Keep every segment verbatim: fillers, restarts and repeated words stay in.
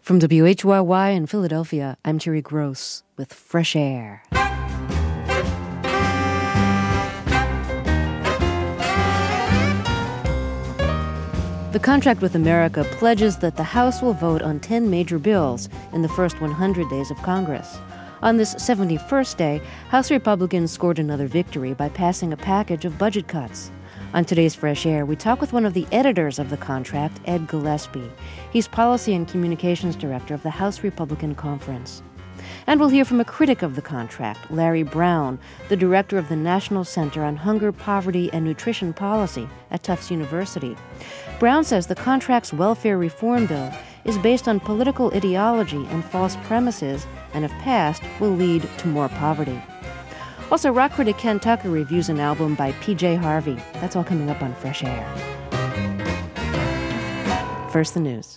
From W H Y Y in Philadelphia, I'm Terry Gross with Fresh Air. The contract with America pledges that the House will vote on ten major bills in the first one hundred days of Congress. On this seventy-first day, House Republicans scored another victory by passing a package of budget cuts. On today's Fresh Air, we talk with one of the editors of the contract, Ed Gillespie. He's Policy and Communications Director of the House Republican Conference. And we'll hear from a critic of the contract, Larry Brown, the director of the National Center on Hunger, Poverty, and Nutrition Policy at Tufts University. Brown says the contract's welfare reform bill is based on political ideology and false premises, and if passed, will lead to more poverty. Also, rock critic Ken Tucker reviews an album by P J Harvey. That's all coming up on Fresh Air. First, the news.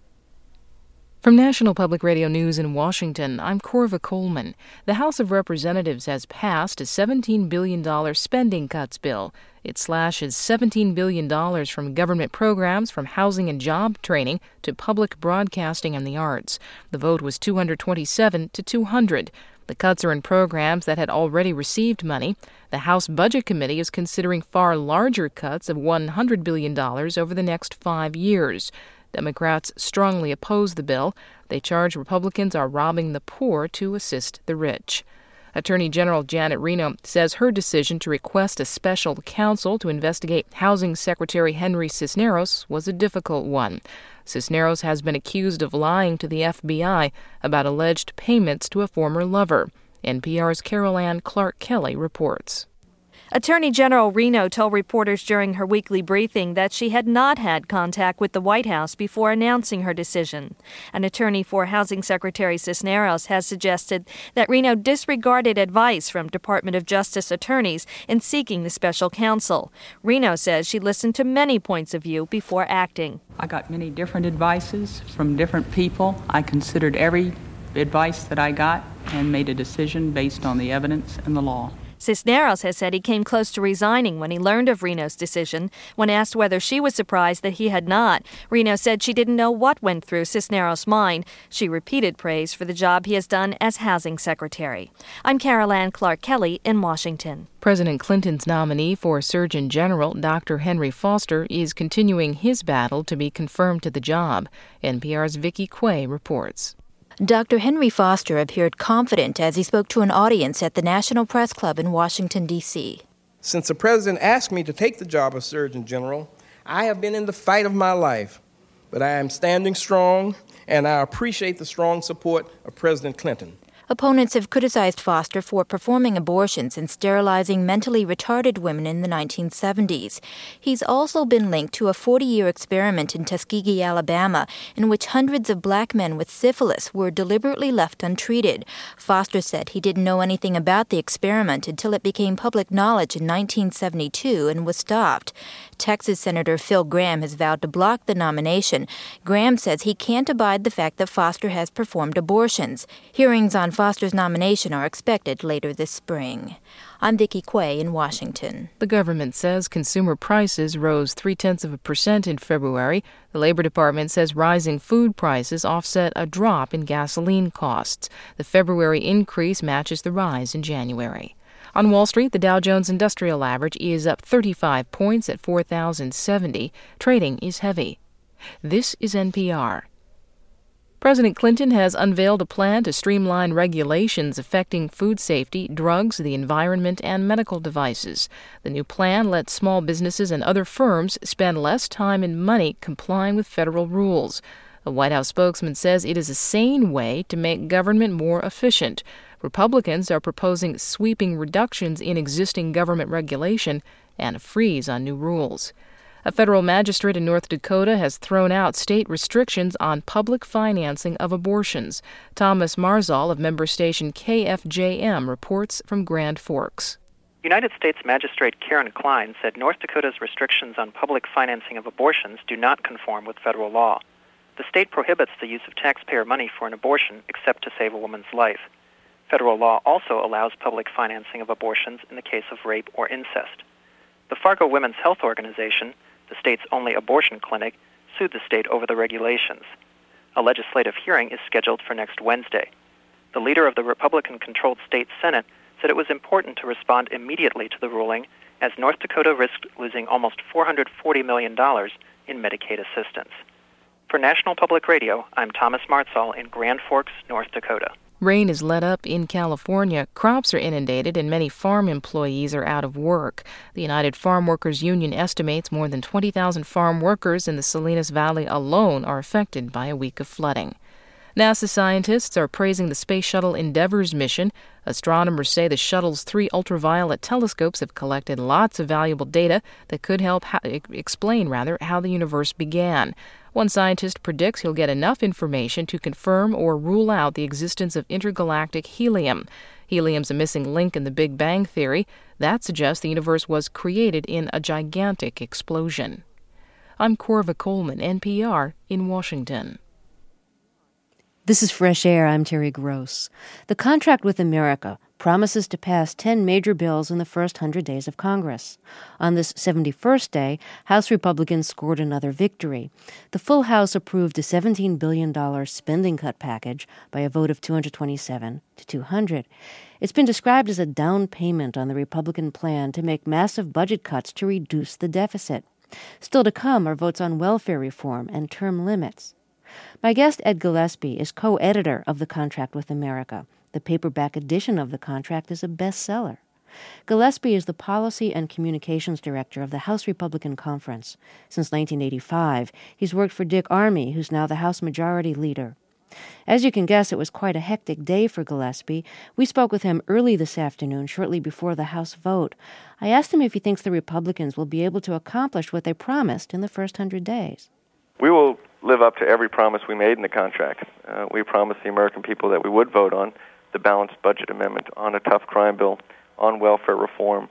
From National Public Radio News in Washington, I'm Corva Coleman. The House of Representatives has passed a seventeen billion dollars spending cuts bill. It slashes seventeen billion dollars from government programs, from housing and job training to public broadcasting and the arts. The vote was two hundred twenty-seven to two hundred. The cuts are in programs that had already received money. The House Budget Committee is considering far larger cuts of one hundred billion dollars over the next five years. Democrats strongly oppose the bill. They charge Republicans are robbing the poor to assist the rich. Attorney General Janet Reno says her decision to request a special counsel to investigate Housing Secretary Henry Cisneros was a difficult one. Cisneros has been accused of lying to the F B I about alleged payments to a former lover. N P R's Carol Ann Clark-Kelly reports. Attorney General Reno told reporters during her weekly briefing that she had not had contact with the White House before announcing her decision. An attorney for Housing Secretary Cisneros has suggested that Reno disregarded advice from Department of Justice attorneys in seeking the special counsel. Reno says she listened to many points of view before acting. I got many different advices from different people. I considered every advice that I got and made a decision based on the evidence and the law. Cisneros has said he came close to resigning when he learned of Reno's decision. When asked whether she was surprised that he had not, Reno said she didn't know what went through Cisneros' mind. She repeated praise for the job he has done as housing secretary. I'm Carol Ann Clark-Kelly in Washington. President Clinton's nominee for Surgeon General, Doctor Henry Foster, is continuing his battle to be confirmed to the job. N P R's Vicki Quay reports. Doctor Henry Foster appeared confident as he spoke to an audience at the National Press Club in Washington, D C Since the President asked me to take the job of Surgeon General, I have been in the fight of my life. But I am standing strong, and I appreciate the strong support of President Clinton. Opponents have criticized Foster for performing abortions and sterilizing mentally retarded women in the nineteen seventies. He's also been linked to a forty-year experiment in Tuskegee, Alabama, in which hundreds of black men with syphilis were deliberately left untreated. Foster said he didn't know anything about the experiment until it became public knowledge in nineteen seventy-two and was stopped. Texas Senator Phil Gramm has vowed to block the nomination. Gramm says he can't abide the fact that Foster has performed abortions. Hearings on Foster's nomination are expected later this spring. I'm Vicki Quay in Washington. The government says consumer prices rose three-tenths of a percent in February. The Labor Department says rising food prices offset a drop in gasoline costs. The February increase matches the rise in January. On Wall Street, the Dow Jones Industrial Average is up thirty-five points at four thousand seventy. Trading is heavy. This is N P R. President Clinton has unveiled a plan to streamline regulations affecting food safety, drugs, the environment, and medical devices. The new plan lets small businesses and other firms spend less time and money complying with federal rules. A White House spokesman says it is a sane way to make government more efficient. Republicans are proposing sweeping reductions in existing government regulation and a freeze on new rules. A federal magistrate in North Dakota has thrown out state restrictions on public financing of abortions. Thomas Marzal of member station K F J M reports from Grand Forks. United States Magistrate Karen Klein said North Dakota's restrictions on public financing of abortions do not conform with federal law. The state prohibits the use of taxpayer money for an abortion except to save a woman's life. Federal law also allows public financing of abortions in the case of rape or incest. The Fargo Women's Health Organization, the state's only abortion clinic, sued the state over the regulations. A legislative hearing is scheduled for next Wednesday. The leader of the Republican-controlled state Senate said it was important to respond immediately to the ruling, as North Dakota risked losing almost four hundred forty million dollars in Medicaid assistance. For National Public Radio, I'm Thomas Martzall in Grand Forks, North Dakota. Rain is let up in California. Crops are inundated and many farm employees are out of work. The United Farm Workers Union estimates more than twenty thousand farm workers in the Salinas Valley alone are affected by a week of flooding. NASA scientists are praising the Space Shuttle Endeavour's mission. Astronomers say the shuttle's three ultraviolet telescopes have collected lots of valuable data that could help ha- explain rather how the universe began. One scientist predicts he'll get enough information to confirm or rule out the existence of intergalactic helium. Helium's a missing link in the Big Bang theory. That suggests the universe was created in a gigantic explosion. I'm Corva Coleman, N P R, in Washington. This is Fresh Air. I'm Terry Gross. The contract with America promises to pass ten major bills in the first hundred days of Congress. On this seventy-first day, House Republicans scored another victory. The full House approved a seventeen billion dollars spending cut package by a vote of two hundred twenty-seven to two hundred. It's been described as a down payment on the Republican plan to make massive budget cuts to reduce the deficit. Still to come are votes on welfare reform and term limits. My guest, Ed Gillespie, is co-editor of The Contract with America. The paperback edition of the contract is a bestseller. Gillespie is the Policy and Communications Director of the House Republican Conference. Since nineteen eighty-five, he's worked for Dick Armey, who's now the House Majority Leader. As you can guess, it was quite a hectic day for Gillespie. We spoke with him early this afternoon, shortly before the House vote. I asked him if he thinks the Republicans will be able to accomplish what they promised in the first hundred days. We will live up to every promise we made in the contract. Uh, we promised the American people that we would vote on the balanced budget amendment, on a tough crime bill, on welfare reform,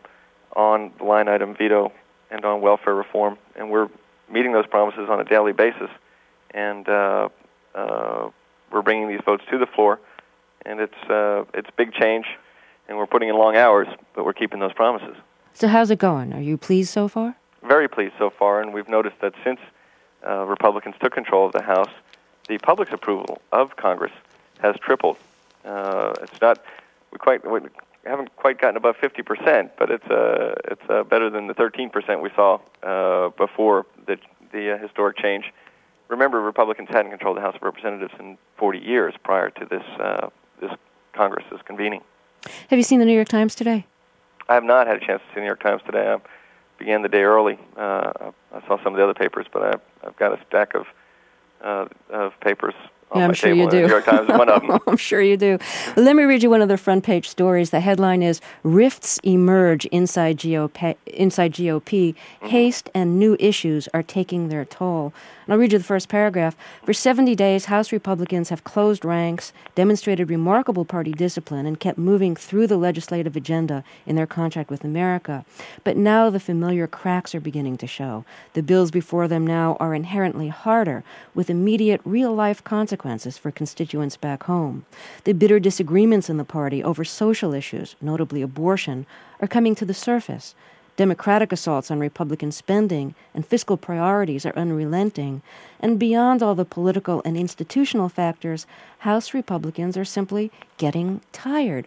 on the line item veto, and on welfare reform. And we're meeting those promises on a daily basis. And uh, uh, we're bringing these votes to the floor. And it's uh, it's big change, and we're putting in long hours, but we're keeping those promises. So how's it going? Are you pleased so far? Very pleased so far, and we've noticed that since Uh, Republicans took control of the House, the public's approval of Congress has tripled. Uh, it's not we quite we haven't quite gotten above fifty percent, but it's uh, it's uh, better than the thirteen percent we saw uh, before the the uh, historic change. Remember, Republicans hadn't controlled the House of Representatives in forty years prior to this uh, this Congress's convening. Have you seen the New York Times today? I have not had a chance to see the New York Times today. I began the day early. Uh, I saw some of the other papers, but I've, I've got a stack of uh, of papers on yeah, I'm my sure table. You do. The New York Times is one of them. I'm sure you do. Well, let me read you one of their front page stories. The headline is "Rifts Emerge Inside G O P. Inside G O P. Mm-hmm. Haste and new issues are taking their toll." And I'll read you the first paragraph. For seventy days, House Republicans have closed ranks, demonstrated remarkable party discipline, and kept moving through the legislative agenda in their contract with America. But now the familiar cracks are beginning to show. The bills before them now are inherently harder, with immediate real-life consequences for constituents back home. The bitter disagreements in the party over social issues, notably abortion, are coming to the surface. Democratic assaults on Republican spending and fiscal priorities are unrelenting. And beyond all the political and institutional factors, House Republicans are simply getting tired.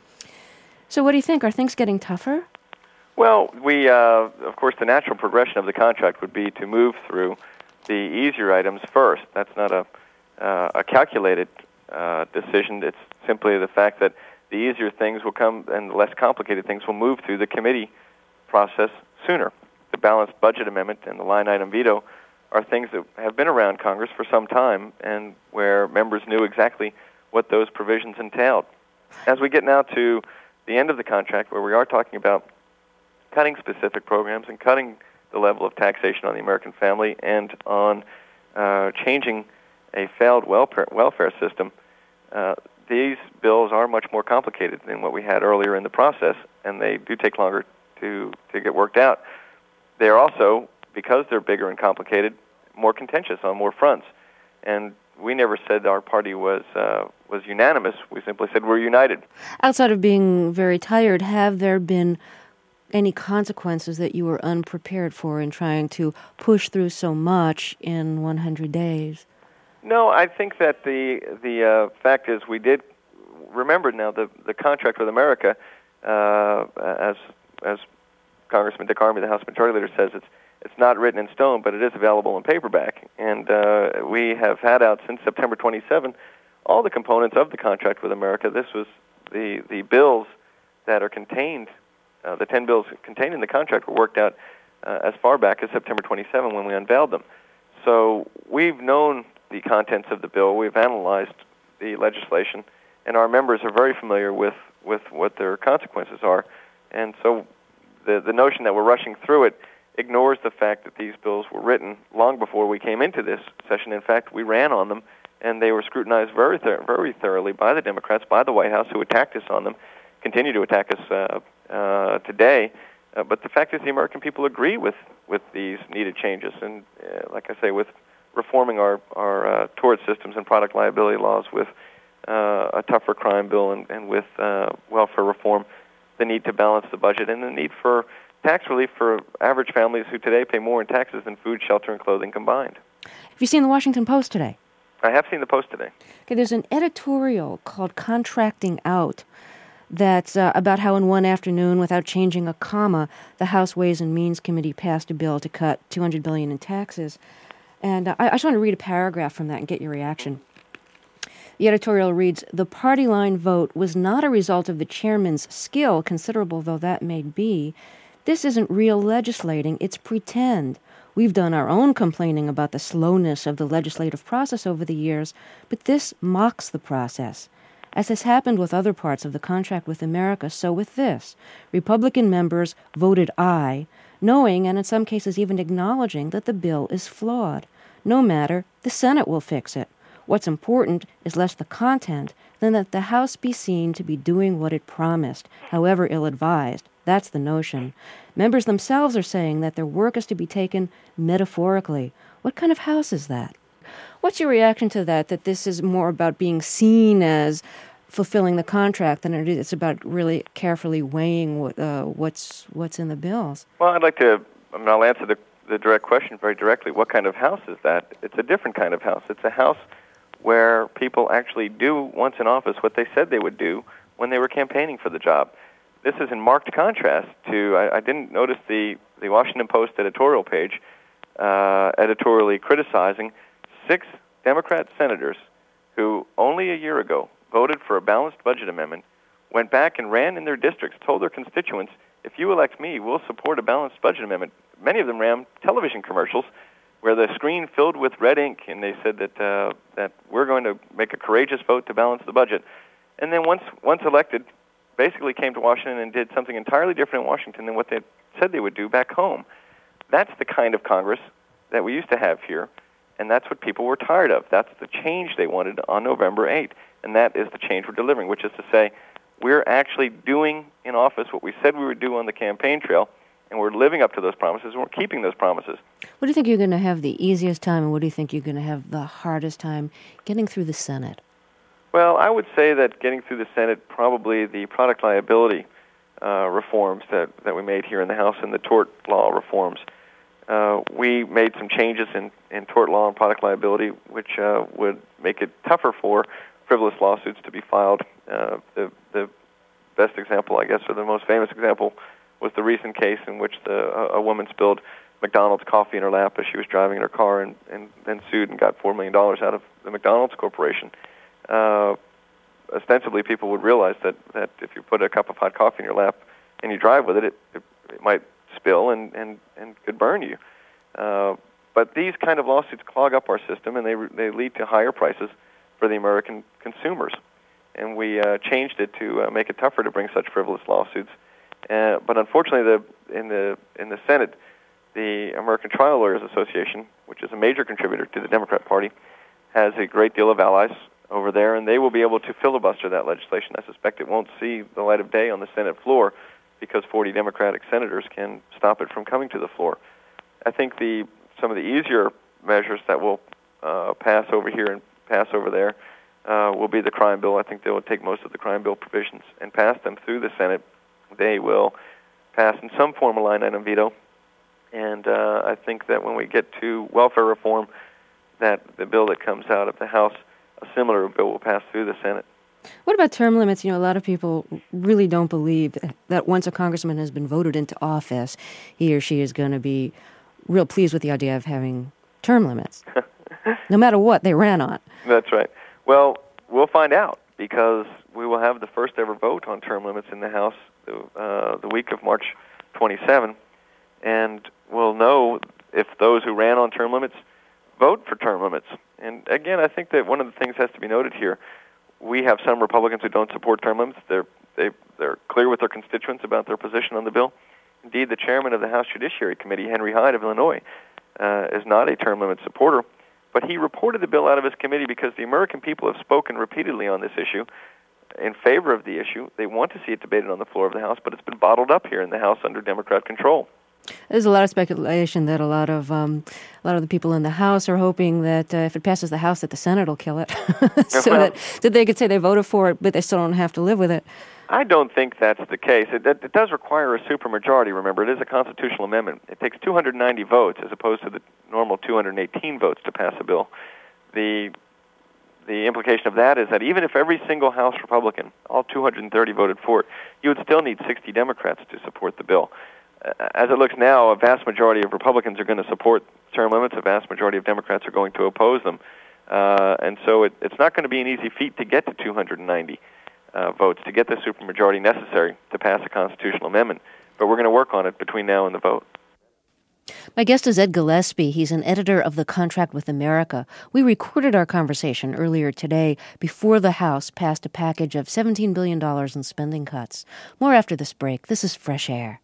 So what do you think? Are things getting tougher? Well, we, uh, of course, the natural progression of the contract would be to move through the easier items first. That's not a, uh, a calculated uh, decision. It's simply the fact that the easier things will come and the less complicated things will move through the committee process sooner. The balanced budget amendment and the line item veto are things that have been around Congress for some time and where members knew exactly what those provisions entailed. As we get now to the end of the contract, where we are talking about cutting specific programs and cutting the level of taxation on the American family and on uh, changing a failed welfare, welfare system, uh, these bills are much more complicated than what we had earlier in the process, and they do take longer to, to get worked out. They are also, because they're bigger and complicated, more contentious on more fronts. And we never said our party was uh, was unanimous. We simply said we're united. Outside of being very tired, have there been any consequences that you were unprepared for in trying to push through so much in one hundred days? No, I think that the the uh, fact is we did remember now the the contract with America, uh, as as Congressman Dick Armey, the House Majority Leader, says, it's it's not written in stone, but it is available in paperback, and uh, we have had out since September twenty-seventh all the components of the contract with America. This was the the bills that are contained, uh, the ten bills contained in the contract were worked out uh, as far back as September twenty-seventh when we unveiled them. So we've known the contents of the bill, we've analyzed the legislation, and our members are very familiar with, with what their consequences are. And so the the notion that we're rushing through it ignores the fact that these bills were written long before we came into this session. In fact, we ran on them, and they were scrutinized very th- very thoroughly by the Democrats, by the White House, who attacked us on them, continue to attack us uh, uh, today. Uh, but the fact is the American people agree with, with these needed changes. And uh, like I say, with reforming our, our uh, tort systems and product liability laws, with uh, a tougher crime bill, and, and with uh, welfare reform, the need to balance the budget, and the need for tax relief for average families who today pay more in taxes than food, shelter, and clothing combined. Have you seen the Washington Post today? I have seen the Post today. Okay, there's an editorial called Contracting Out that's uh, about how in one afternoon, without changing a comma, the House Ways and Means Committee passed a bill to cut two hundred billion dollars in taxes. And uh, I, I just want to read a paragraph from that and get your reaction. The editorial reads, "The party line vote was not a result of the chairman's skill, considerable though that may be. This isn't real legislating, it's pretend. We've done our own complaining about the slowness of the legislative process over the years, but this mocks the process. As has happened with other parts of the contract with America, so with this. Republican members voted aye, knowing and in some cases even acknowledging that the bill is flawed. No matter, the Senate will fix it. What's important is less the content than that the House be seen to be doing what it promised, however ill-advised. That's the notion. Members themselves are saying that their work is to be taken metaphorically. What kind of House is that?" What's your reaction to that, that this is more about being seen as fulfilling the contract than it is it's about really carefully weighing what, uh, what's what's in the bills? Well, I'd like to, I mean, I'll answer the, the direct question very directly. What kind of House is that? It's a different kind of House. It's a House where people actually do, once in office, what they said they would do when they were campaigning for the job. This is in marked contrast to, I, I didn't notice the, the Washington Post editorial page uh, editorially criticizing six Democrat senators who only a year ago voted for a balanced budget amendment, went back and ran in their districts, told their constituents, if you elect me, we'll support a balanced budget amendment. Many of them ran television commercials where the screen filled with red ink, and they said that uh, that we're going to make a courageous vote to balance the budget. And then once once elected, basically came to Washington and did something entirely different in Washington than what they said they would do back home. That's the kind of Congress that we used to have here, and that's what people were tired of. That's the change they wanted on November eighth, and that is the change we're delivering, which is to say we're actually doing in office what we said we would do on the campaign trail, and we're living up to those promises, and we're keeping those promises. What do you think you're going to have the easiest time, and what do you think you're going to have the hardest time getting through the Senate? Well, I would say that getting through the Senate, probably the product liability uh, reforms that, that we made here in the House and the tort law reforms. Uh, we made some changes in, in tort law and product liability, which uh, would make it tougher for frivolous lawsuits to be filed. Uh, the, the best example, I guess, or the most famous example, was the recent case in which the, a, a woman spilled McDonald's coffee in her lap as she was driving in her car, and, and then sued and got four million dollars out of the McDonald's Corporation. Uh, ostensibly, people would realize that, that if you put a cup of hot coffee in your lap and you drive with it, it, it, it might spill and, and, and could burn you. Uh, but these kind of lawsuits clog up our system, and they they lead to higher prices for the American consumers. And we uh, changed it to uh, make it tougher to bring such frivolous lawsuits. Uh, but unfortunately, the in the in the Senate, the American Trial Lawyers Association, which is a major contributor to the Democrat Party, has a great deal of allies over there, and they will be able to filibuster that legislation. I suspect it won't see the light of day on the Senate floor because forty Democratic senators can stop it from coming to the floor. I think the some of the easier measures that will uh, pass over here and pass over there uh, will be the crime bill. I think they will take most of the crime bill provisions and pass them through the Senate. They will pass in some form a line item veto. And uh, I think that when we get to welfare reform, that the bill that comes out of the House, a similar bill, will pass through the Senate. What about term limits? You know, a lot of people really don't believe that once a congressman has been voted into office, he or she is going to be real pleased with the idea of having term limits, no matter what they ran on. That's right. Well, we'll find out, because we will have the first ever vote on term limits in the House uh, the week of March twenty-seventh, and we'll know if those who ran on term limits vote for term limits. And again, I think that one of the things has to be noted here. We have some Republicans who don't support term limits. They're they, they're clear with their constituents about their position on the bill. Indeed, the chairman of the House Judiciary Committee, Henry Hyde of Illinois, uh, is not a term limit supporter, but he reported the bill out of his committee because the American people have spoken repeatedly on this issue in favor of the issue. They want to see it debated on the floor of the House, but it's been bottled up here in the House under Democrat control. There's a lot of speculation that a lot of um, a lot of the people in the House are hoping that uh, if it passes the House, that the Senate will kill it, so that, that they could say they voted for it, but they still don't have to live with it. I don't think that's the case. It, it, it does require a supermajority. Remember, it is a constitutional amendment. It takes two hundred ninety votes as opposed to the normal two hundred eighteen votes to pass a bill. The the implication of that is that even if every single House Republican, all two hundred thirty, voted for it, you would still need sixty Democrats to support the bill. As it looks now, a vast majority of Republicans are going to support term limits. A vast majority of Democrats are going to oppose them. Uh, and so it, it's not going to be an easy feat to get to two hundred ninety uh, votes, to get the supermajority necessary to pass a constitutional amendment. But we're going to work on it between now and the vote. My guest is Ed Gillespie. He's an editor of The Contract with America. We recorded our conversation earlier today before the House passed a package of seventeen billion dollars in spending cuts. More after this break. This is Fresh Air.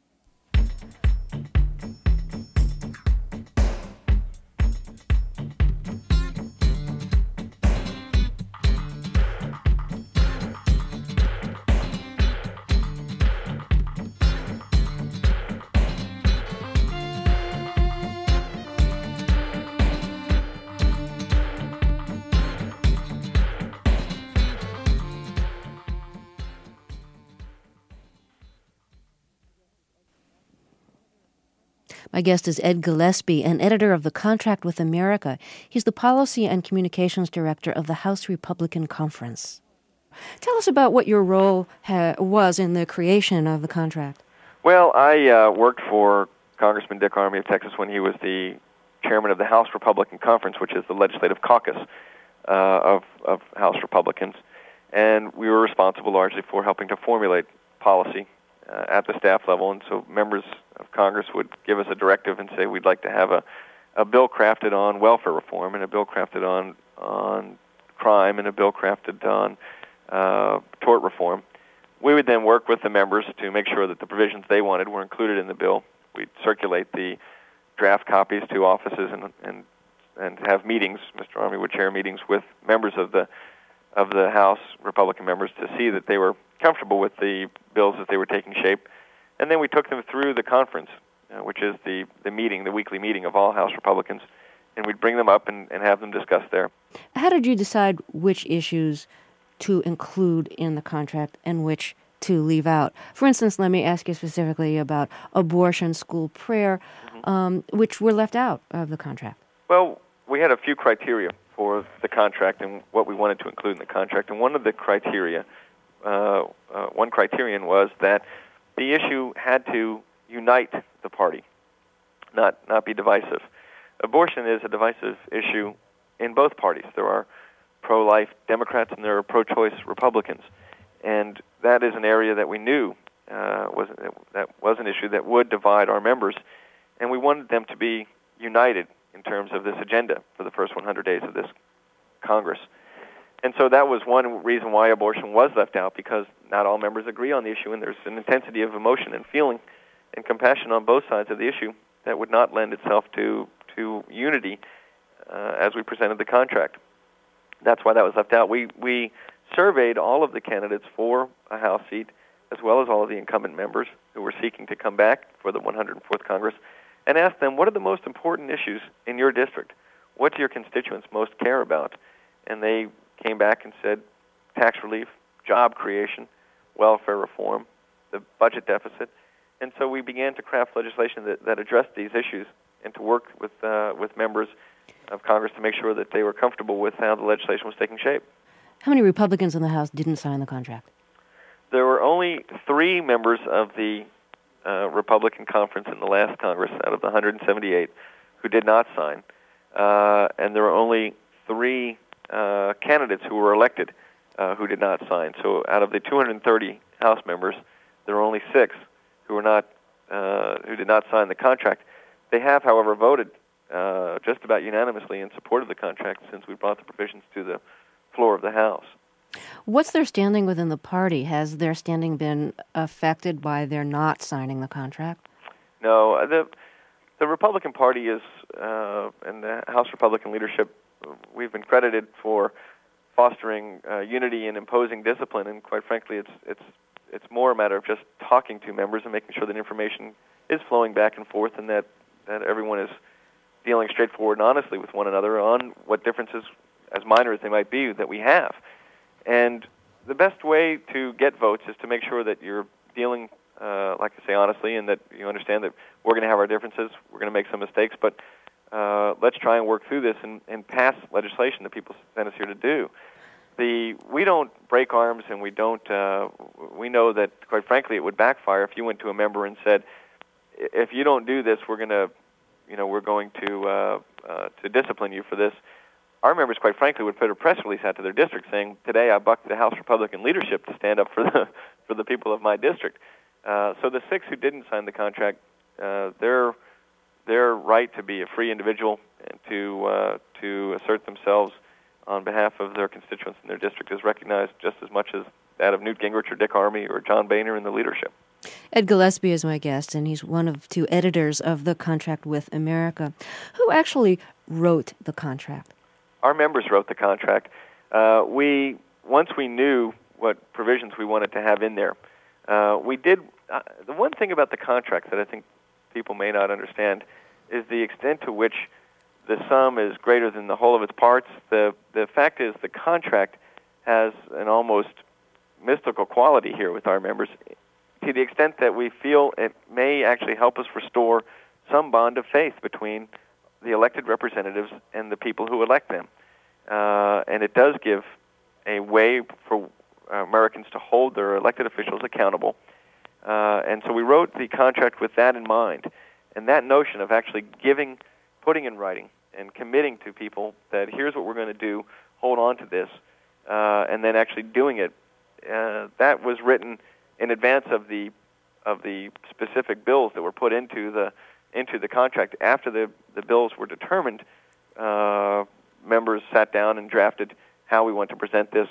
My guest is Ed Gillespie, an editor of The Contract with America. He's the Policy and Communications Director of the House Republican Conference. Tell us about what your role ha- was in the creation of the contract. Well, I uh, worked for Congressman Dick Armey of Texas when he was the chairman of the House Republican Conference, which is the legislative caucus uh, of, of House Republicans. And we were responsible largely for helping to formulate policy uh, at the staff level. And so members of Congress would give us a directive and say we'd like to have a, a bill crafted on welfare reform and a bill crafted on on crime and a bill crafted on uh, tort reform. We would then work with the members to make sure that the provisions they wanted were included in the bill. We'd circulate the draft copies to offices and and, and have meetings. Mister Armey would chair meetings with members of the of the House, Republican members, to see that they were comfortable with the bills as they were taking shape. And then we took them through the conference, uh, which is the, the meeting, the weekly meeting of all House Republicans, and we'd bring them up and, and have them discuss there. How did you decide which issues to include in the contract and which to leave out? For instance, let me ask you specifically about abortion, school prayer, mm-hmm. um, which were left out of the contract. Well, we had a few criteria for the contract and what we wanted to include in the contract, and one of the criteria, uh, uh, one criterion was that the issue had to unite the party, not not be divisive. Abortion is a divisive issue in both parties. There are pro-life Democrats and there are pro-choice Republicans, and that is an area that we knew uh, was that was an issue that would divide our members, and we wanted them to be united in terms of this agenda for the first one hundred days of this Congress. And so that was one reason why abortion was left out, because not all members agree on the issue, and there's an intensity of emotion and feeling and compassion on both sides of the issue that would not lend itself to to unity uh, as we presented the contract. That's why that was left out. We we surveyed all of the candidates for a House seat, as well as all of the incumbent members who were seeking to come back for the one hundred fourth Congress, and asked them, what are the most important issues in your district? What do your constituents most care about? And they came back and said tax relief, job creation, welfare reform, the budget deficit. And so we began to craft legislation that, that addressed these issues and to work with uh, with members of Congress to make sure that they were comfortable with how the legislation was taking shape. How many Republicans in the House didn't sign the contract? There were only three members of the uh, Republican conference in the last Congress out of the one hundred seventy-eight who did not sign, uh, and there were only three uh, candidates who were elected uh, who did not sign. So out of the two hundred thirty House members, there were only six who were not uh, who did not sign the contract. They have, however, voted uh, just about unanimously in support of the contract since we brought the provisions to the floor of the House. What's their standing within the party? Has their standing been affected by their not signing the contract? No, the the Republican Party is, uh, and the House Republican leadership, we've been credited for fostering uh, unity and imposing discipline, and quite frankly, it's it's it's more a matter of just talking to members and making sure that information is flowing back and forth, and that, that everyone is dealing straightforward and honestly with one another on what differences, as minor as they might be, that we have. And the best way to get votes is to make sure that you're dealing, uh, like I say, honestly, and that you understand that we're going to have our differences, we're going to make some mistakes, but uh, let's try and work through this and, and pass legislation that people sent us here to do. The we don't break arms, and we don't. Uh, we know that, quite frankly, it would backfire if you went to a member and said, "If you don't do this, we're going to, you know, we're going to uh, uh, to discipline you for this." Our members, quite frankly, would put a press release out to their district saying, "Today, I bucked the House Republican leadership to stand up for the for the people of my district." Uh, so the six who didn't sign the contract, uh, their their right to be a free individual and to uh, to assert themselves on behalf of their constituents in their district is recognized just as much as that of Newt Gingrich or Dick Armey or John Boehner in the leadership. Ed Gillespie is my guest, and he's one of two editors of the Contract with America. Who actually wrote the contract? Our members wrote the contract. Uh, we once we knew what provisions we wanted to have in there, uh, we did. Uh, the one thing about the contract that I think people may not understand is the extent to which the sum is greater than the whole of its parts. The the fact is the contract has an almost mystical quality here with our members, to the extent that we feel it may actually help us restore some bond of faith between the elected representatives and the people who elect them. Uh, and it does give a way for uh, Americans to hold their elected officials accountable. Uh, and so we wrote the contract with that in mind, and that notion of actually giving, putting in writing, and committing to people that here's what we're going to do, hold on to this, uh, and then actually doing it. Uh, that was written in advance of the of the specific bills that were put into the into the contract. After the, the bills were determined, uh, members sat down and drafted how we want to present this.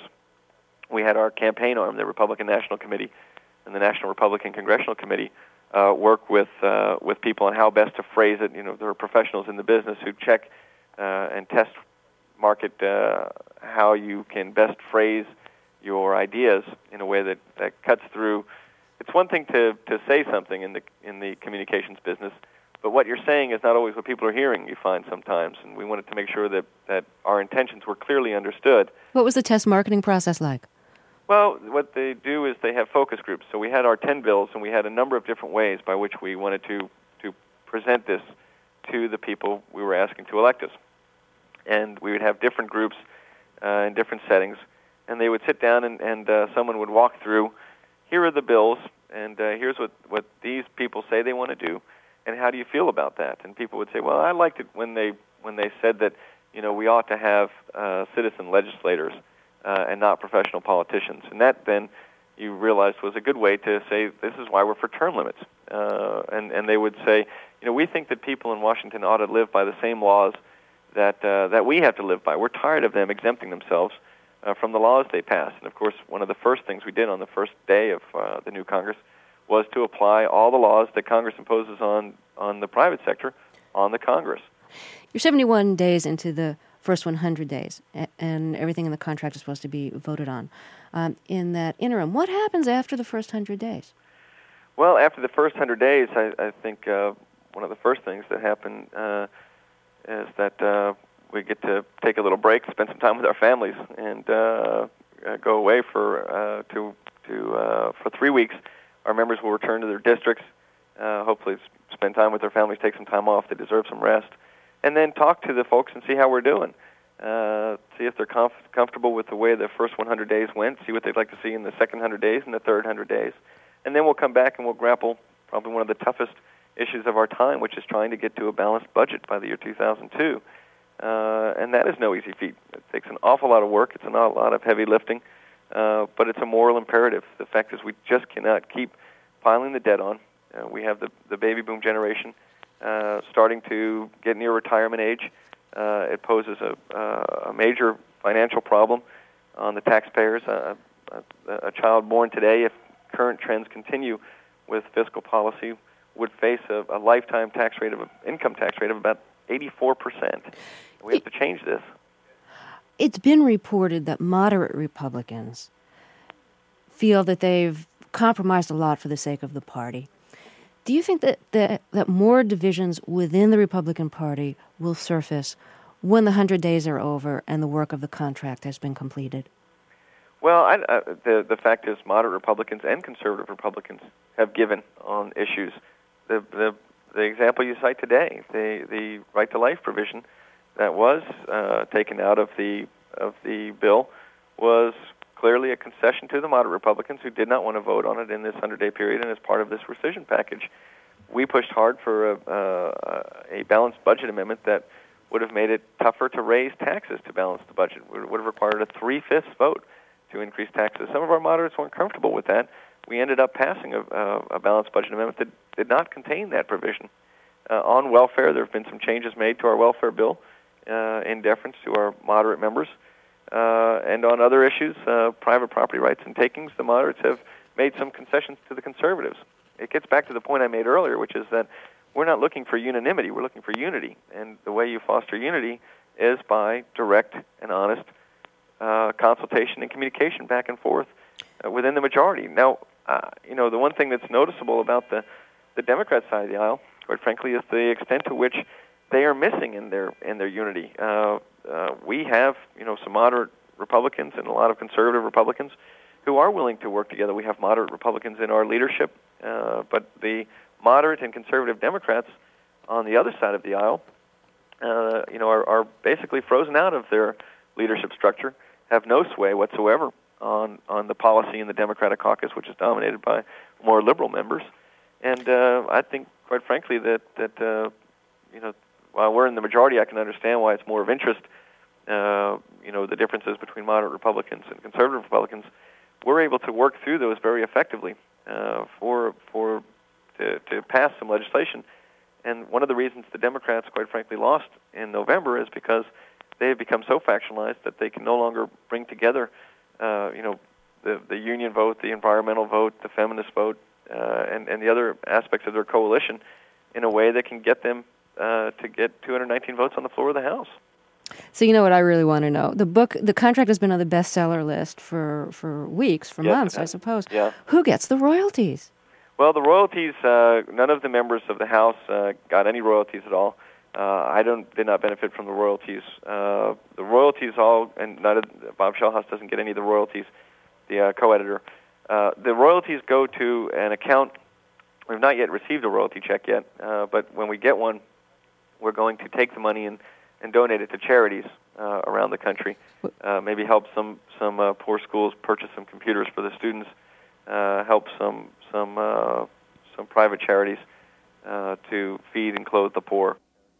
We had our campaign arm, the Republican National Committee, and the National Republican Congressional Committee uh, work with uh, with people on how best to phrase it. You know, there are professionals in the business who check uh, and test market uh, how you can best phrase your ideas in a way that, that cuts through. It's one thing to, to say something in the in the communications business, but what you're saying is not always what people are hearing, you find sometimes, and we wanted to make sure that, that our intentions were clearly understood. What was the test marketing process like? Well, what they do is they have focus groups. So we had our ten bills, and we had a number of different ways by which we wanted to, to present this to the people we were asking to elect us. And we would have different groups uh, in different settings, and they would sit down and, and uh, someone would walk through, here are the bills, and uh, here's what, what these people say they want to do, and how do you feel about that? And people would say, well, I liked it when they when they said that, you know, we ought to have uh, citizen legislators uh, and not professional politicians. And that then you realized was a good way to say, this is why we're for term limits. Uh, and, and they would say, you know, we think that people in Washington ought to live by the same laws that uh, that we have to live by. We're tired of them exempting themselves Uh, from the laws they pass. And, of course, one of the first things we did on the first day of uh, the new Congress was to apply all the laws that Congress imposes on, on the private sector on the Congress. You're seventy-one days into the first one hundred days, and everything in the contract is supposed to be voted on. Um, in that interim, what happens after the first one hundred days? Well, after the first one hundred days, I, I think uh, one of the first things that happen uh, is that uh, we get to take a little break, spend some time with our families, and uh, uh, go away for uh, to to uh, for three weeks. Our members will return to their districts, uh, hopefully spend time with their families, take some time off. They deserve some rest, and then talk to the folks and see how we're doing. Uh, see if they're comf- comfortable with the way the first one hundred days went, see what they'd like to see in the second one hundred days and the third one hundred days. And then we'll come back and we'll grapple probably one of the toughest issues of our time, which is trying to get to a balanced budget by the year two thousand two. Uh, and that is no easy feat. It takes an awful lot of work. It's a lot of heavy lifting, uh, but it's a moral imperative. The fact is we just cannot keep piling the debt on. Uh, we have the, the baby boom generation uh, starting to get near retirement age. Uh, it poses a, uh, a major financial problem on the taxpayers. Uh, a, a child born today, if current trends continue with fiscal policy, would face a, a lifetime tax rate of income tax rate of about eighty-four percent. We have to change this. It's been reported that moderate Republicans feel that they've compromised a lot for the sake of the party. Do you think that, that, that more divisions within the Republican Party will surface when the one hundred days are over and the work of the contract has been completed? Well, I, I, the, the fact is moderate Republicans and conservative Republicans have given on issues. The, the The example you cite today, the the right to life provision that was uh, taken out of the of the bill, was clearly a concession to the moderate Republicans who did not want to vote on it in this one hundred day period and as part of this rescission package. We pushed hard for a, uh, a balanced budget amendment that would have made it tougher to raise taxes to balance the budget. It would have required a three-fifths vote to increase taxes. Some of our moderates weren't comfortable with that. We ended up passing a, a, a balanced budget amendment that did not contain that provision. Uh, on welfare, there have been some changes made to our welfare bill uh, in deference to our moderate members. Uh, and on other issues, uh, private property rights and takings, the moderates have made some concessions to the conservatives. It gets back to the point I made earlier, which is that we're not looking for unanimity, we're looking for unity. And the way you foster unity is by direct and honest uh, consultation and communication back and forth uh, within the majority. Now, uh, you know, the one thing that's noticeable about the, the Democrat side of the aisle, quite frankly, is the extent to which they are missing in their in their unity. Uh, uh, we have, you know, some moderate Republicans and a lot of conservative Republicans who are willing to work together. We have moderate Republicans in our leadership, uh, but the moderate and conservative Democrats on the other side of the aisle, uh, you know, are, are basically frozen out of their leadership structure, have no sway whatsoever on on the policy in the Democratic caucus, which is dominated by more liberal members. And uh, I think, quite frankly, that that uh, you know, while we're in the majority, I can understand why it's more of interest. Uh, you know, the differences between moderate Republicans and conservative Republicans. We're able to work through those very effectively uh, for for to, to pass some legislation. And one of the reasons the Democrats, quite frankly, lost in November is because they have become so factionalized that they can no longer bring together, uh, you know, the the union vote, the environmental vote, the feminist vote, uh, and and the other aspects of their coalition in a way that can get them uh, to get two hundred nineteen votes on the floor of the House. So you know what I really want to know? The book, the contract has been on the bestseller list for, for weeks, for yes, months, I suppose. Yeah. Who gets the royalties? Well, the royalties, uh, none of the members of the House uh, got any royalties at all. Uh, I don't did not benefit from the royalties. Uh, the royalties all, and not a, Bob Schellhaus doesn't get any of the royalties, the uh, co-editor. Uh, the royalties go to an account. We've not yet received a royalty check yet, uh, but when we get one, we're going to take the money and and donate it to charities uh, around the country. Uh, maybe help some some uh, poor schools purchase some computers for the students. Uh, help some some uh, some private charities uh, to feed and clothe the poor.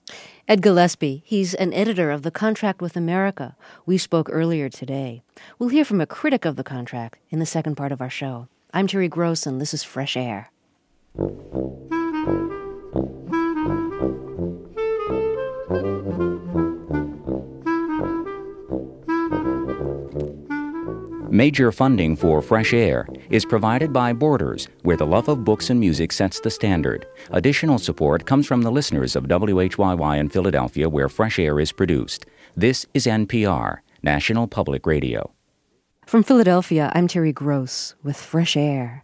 Ed Gillespie, he's an editor of The Contract with America. We spoke earlier today. We'll hear from a critic of the contract in the second part of our show. I'm Terry Gross, and this is Fresh Air. Major funding for Fresh Air is provided by Borders, where the love of books and music sets the standard. Additional support comes from the listeners of W H Y Y in Philadelphia, where Fresh Air is produced. This is N P R, National Public Radio. From Philadelphia, I'm Terry Gross with Fresh Air.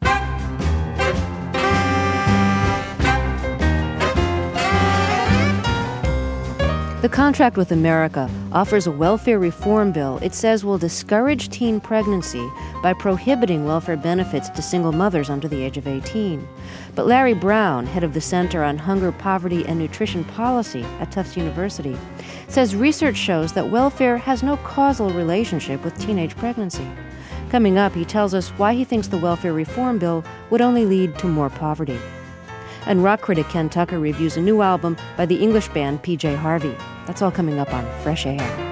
The Contract with America offers a welfare reform bill it says will discourage teen pregnancy by prohibiting welfare benefits to single mothers under the age of eighteen. But Larry Brown, head of the Center on Hunger, Poverty, and Nutrition Policy at Tufts University, says research shows that welfare has no causal relationship with teenage pregnancy. Coming up, he tells us why he thinks the welfare reform bill would only lead to more poverty. And rock critic Ken Tucker reviews a new album by the English band P J Harvey. That's all coming up on Fresh Air.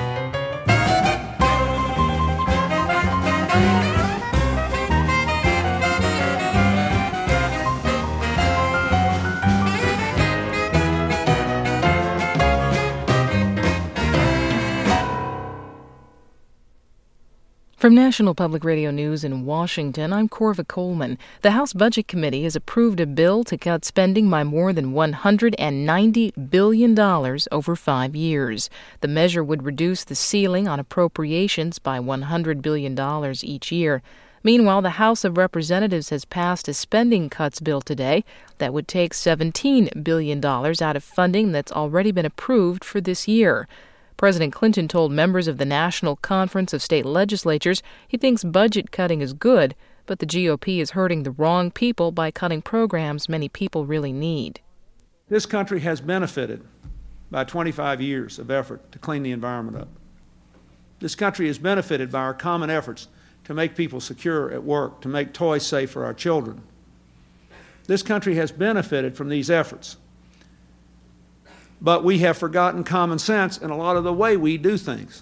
From National Public Radio News in Washington, I'm Corva Coleman. The House Budget Committee has approved a bill to cut spending by more than one hundred ninety billion dollars over five years. The measure would reduce the ceiling on appropriations by one hundred billion dollars each year. Meanwhile, the House of Representatives has passed a spending cuts bill today that would take seventeen billion dollars out of funding that's already been approved for this year. President Clinton told members of the National Conference of State Legislatures he thinks budget cutting is good, but the G O P is hurting the wrong people by cutting programs many people really need. This country has benefited by twenty-five years of effort to clean the environment up. This country has benefited by our common efforts to make people secure at work, to make toys safe for our children. This country has benefited from these efforts. But we have forgotten common sense in a lot of the way we do things.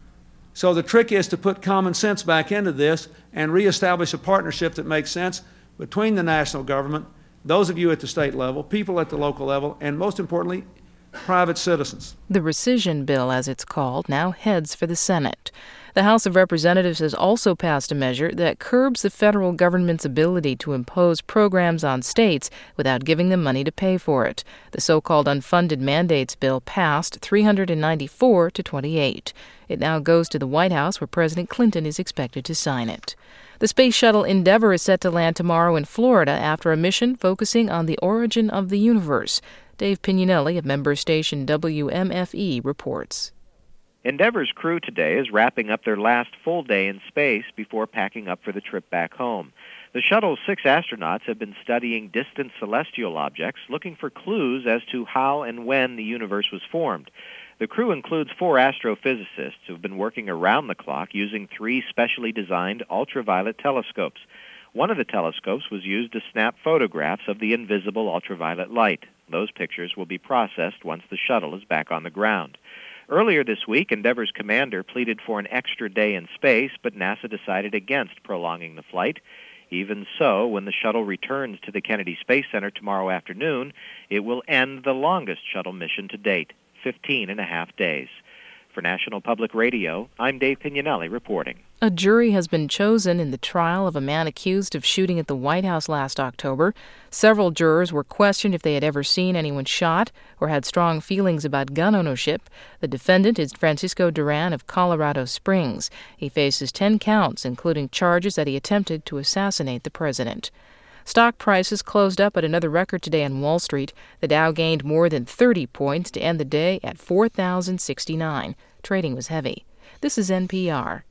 So the trick is to put common sense back into this and reestablish a partnership that makes sense between the national government, those of you at the state level, people at the local level, and most importantly, private citizens. The rescission bill, as it's called, now heads for the Senate. The House of Representatives has also passed a measure that curbs the federal government's ability to impose programs on states without giving them money to pay for it. The so-called unfunded mandates bill passed three hundred ninety-four to twenty-eight. It now goes to the White House, where President Clinton is expected to sign it. The space shuttle Endeavour is set to land tomorrow in Florida after a mission focusing on the origin of the universe. Dave Pignanelli of member station W M F E reports. Endeavour's crew today is wrapping up their last full day in space before packing up for the trip back home. The shuttle's six astronauts have been studying distant celestial objects, looking for clues as to how and when the universe was formed. The crew includes four astrophysicists who have been working around the clock using three specially designed ultraviolet telescopes. One of the telescopes was used to snap photographs of the invisible ultraviolet light. Those pictures will be processed once the shuttle is back on the ground. Earlier this week, Endeavour's commander pleaded for an extra day in space, but NASA decided against prolonging the flight. Even so, when the shuttle returns to the Kennedy Space Center tomorrow afternoon, it will end the longest shuttle mission to date, fifteen and a half days. For National Public Radio, I'm Dave Pignanelli reporting. A jury has been chosen in the trial of a man accused of shooting at the White House last October. Several jurors were questioned if they had ever seen anyone shot or had strong feelings about gun ownership. The defendant is Francisco Duran of Colorado Springs. He faces ten counts, including charges that he attempted to assassinate the president. Stock prices closed up at another record today on Wall Street. The Dow gained more than thirty points to end the day at four thousand sixty-nine. Trading was heavy. This is N P R.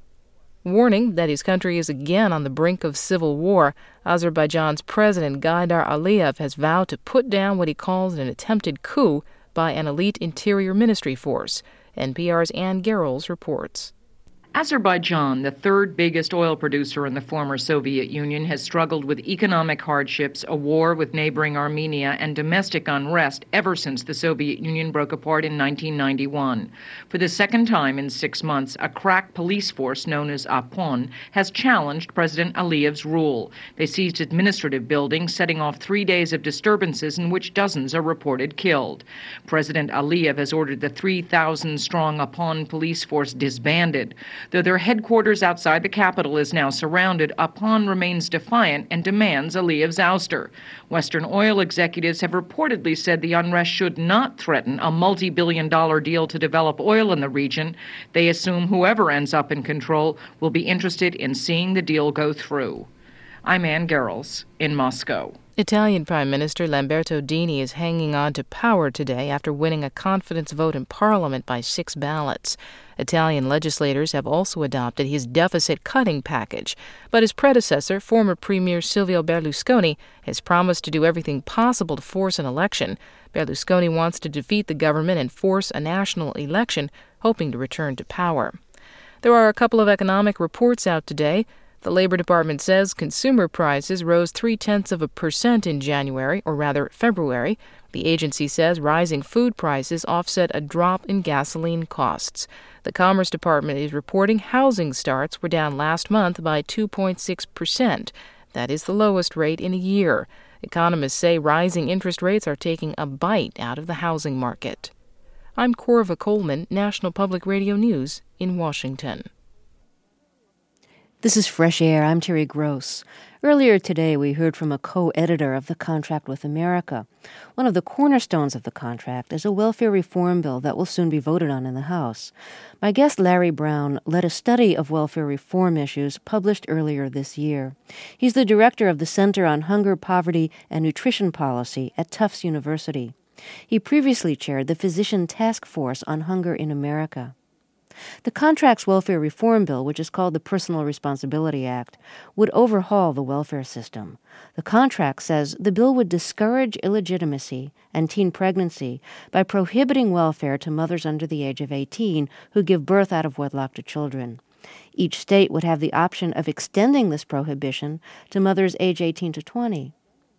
Warning that his country is again on the brink of civil war, Azerbaijan's President Gaidar Aliyev has vowed to put down what he calls an attempted coup by an elite interior ministry force. N P R's Ann Garrels reports. Azerbaijan, the third biggest oil producer in the former Soviet Union, has struggled with economic hardships, a war with neighboring Armenia, and domestic unrest ever since the Soviet Union broke apart in nineteen ninety-one. For the second time in six months, a crack police force known as APON has challenged President Aliyev's rule. They seized administrative buildings, setting off three days of disturbances in which dozens are reported killed. President Aliyev has ordered the three thousand strong APON police force disbanded. Though their headquarters outside the capital is now surrounded, APON remains defiant and demands Aliyev's ouster. Western oil executives have reportedly said the unrest should not threaten a multi-billion dollar deal to develop oil in the region. They assume whoever ends up in control will be interested in seeing the deal go through. I'm Ann Garrels in Moscow. Italian Prime Minister Lamberto Dini is hanging on to power today after winning a confidence vote in Parliament by six ballots. Italian legislators have also adopted his deficit-cutting package, but his predecessor, former Premier Silvio Berlusconi, has promised to do everything possible to force an election. Berlusconi wants to defeat the government and force a national election, hoping to return to power. There are a couple of economic reports out today. The Labor Department says consumer prices rose three-tenths of a percent in January, or rather February. The agency says rising food prices offset a drop in gasoline costs. The Commerce Department is reporting housing starts were down last month by two point six percent. That is the lowest rate in a year. Economists say rising interest rates are taking a bite out of the housing market. I'm Corva Coleman, National Public Radio News in Washington. This is Fresh Air. I'm Terry Gross. Earlier today, we heard from a co-editor of the Contract with America. One of the cornerstones of the contract is a welfare reform bill that will soon be voted on in the House. My guest, Larry Brown, led a study of welfare reform issues published earlier this year. He's the director of the Center on Hunger, Poverty, and Nutrition Policy at Tufts University. He previously chaired the Physician Task Force on Hunger in America. The contract's welfare reform bill, which is called the Personal Responsibility Act, would overhaul the welfare system. The contract says the bill would discourage illegitimacy and teen pregnancy by prohibiting welfare to mothers under the age of eighteen who give birth out of wedlock to children. Each state would have the option of extending this prohibition to mothers age eighteen to twenty.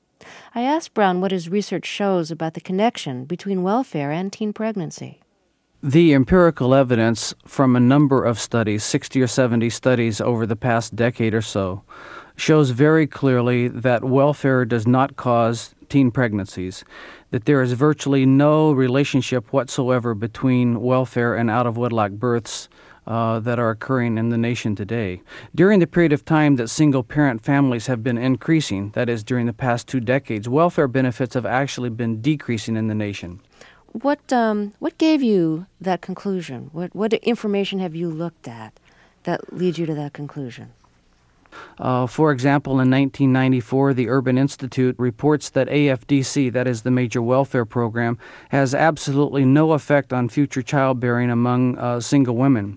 I asked Brown what his research shows about the connection between welfare and teen pregnancy. The empirical evidence from a number of studies, sixty or seventy studies over the past decade or so, shows very clearly that welfare does not cause teen pregnancies, that there is virtually no relationship whatsoever between welfare and out-of-wedlock births uh, that are occurring in the nation today. During the period of time that single-parent families have been increasing, that is, during the past two decades, welfare benefits have actually been decreasing in the nation. What um, what gave you that conclusion? What what information have you looked at that leads you to that conclusion? Uh, for example, in nineteen ninety-four, the Urban Institute reports that A F D C, that is the major welfare program, has absolutely no effect on future childbearing among uh, single women.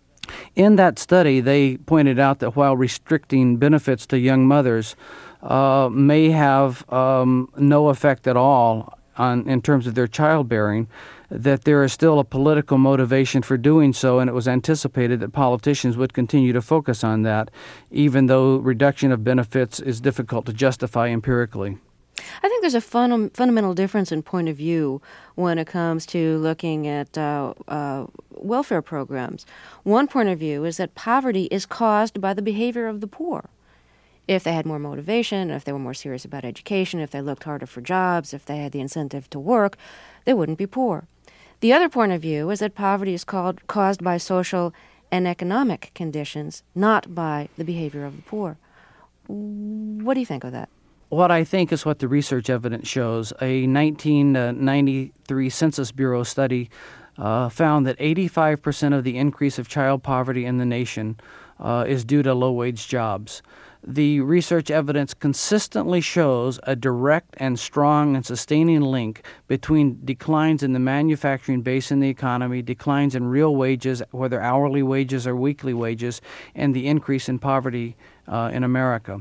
In that study, they pointed out that while restricting benefits to young mothers uh, may have um, no effect at all on, in terms of their childbearing, that there is still a political motivation for doing so, and it was anticipated that politicians would continue to focus on that, even though reduction of benefits is difficult to justify empirically. I think there's a fun, fundamental difference in point of view when it comes to looking at uh, uh, welfare programs. One point of view is that poverty is caused by the behavior of the poor. If they had more motivation, if they were more serious about education, if they looked harder for jobs, if they had the incentive to work, they wouldn't be poor. The other point of view is that poverty is called, caused by social and economic conditions, not by the behavior of the poor. What do you think of that? What I think is what the research evidence shows. A nineteen ninety-three Census Bureau study uh, found that eighty-five percent of the increase of child poverty in the nation uh, is due to low-wage jobs. The research evidence consistently shows a direct and strong and sustaining link between declines in the manufacturing base in the economy, declines in real wages, whether hourly wages or weekly wages, and the increase in poverty uh, in America.